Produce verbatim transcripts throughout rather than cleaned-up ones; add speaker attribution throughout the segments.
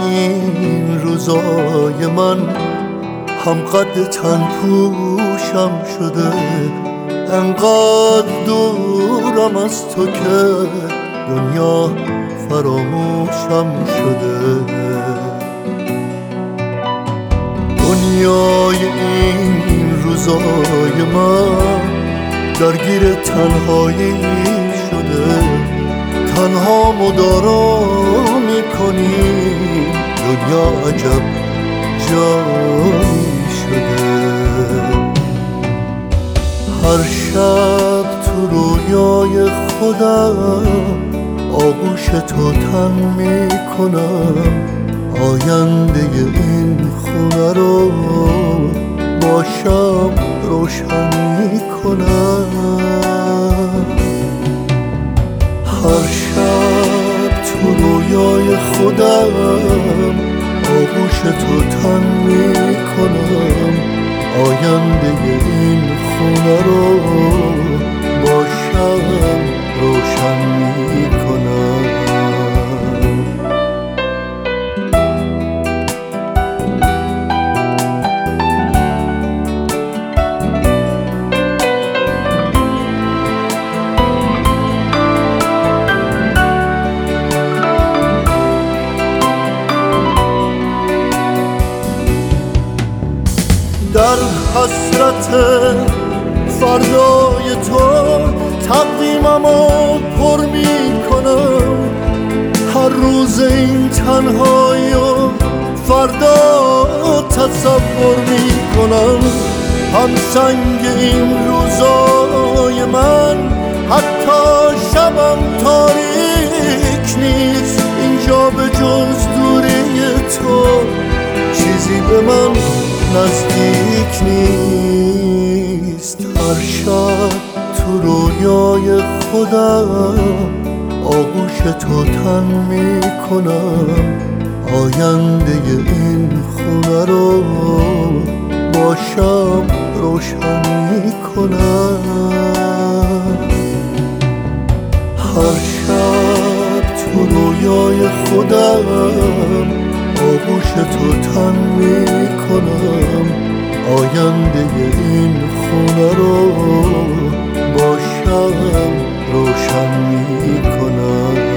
Speaker 1: این روزای من هم قد تن پوشم شده، انقدر دورم از تو که دنیا فراموشم شده. دنیای این روزای من درگیر تنهایی شده، تنها مدارا میکنی، دنیا عجب جایی شده. هر شب تو رویای خودم آغوش تو تن میکنم، آینده این خونه رو با شب روشن میکنم. هر شب تو رویای خودم آغوش تو تن میکنم، آینده این خونه رو با شب روشن میکنم. در حسرت فردای تو تقویممو پر میکنم، هر روز این تنهایی و فردا تصور میکنم. هم سنگ این روزای من حتی شبم تاریک نیست، اینجا به جز دوری تو چیزی به من نزدیک نیست. هر شب تو رویای خودم آغوش تو تن میکنم، آینده این خونه رو با شب روشن میکنم. هر شب تو رویای خودم آغوش تو تن میکنم، آینده این خونه رو با شب روشن میکنم.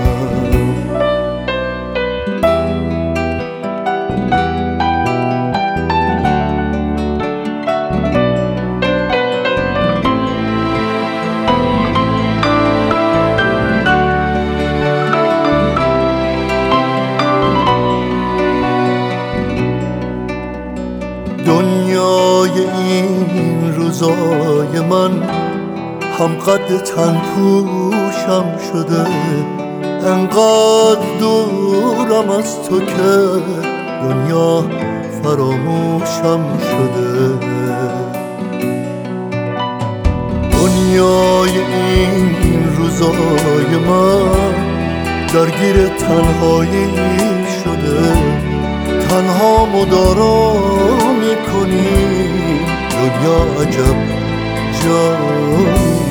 Speaker 1: دنیای این روزای من هم قد تن پوشم شده، انقدر دورم از تو که دنیا فراموشم شده. دنیای این روزای من درگیر تنهایی شده، تنها مدارا میکنی، دنیا عجب جایی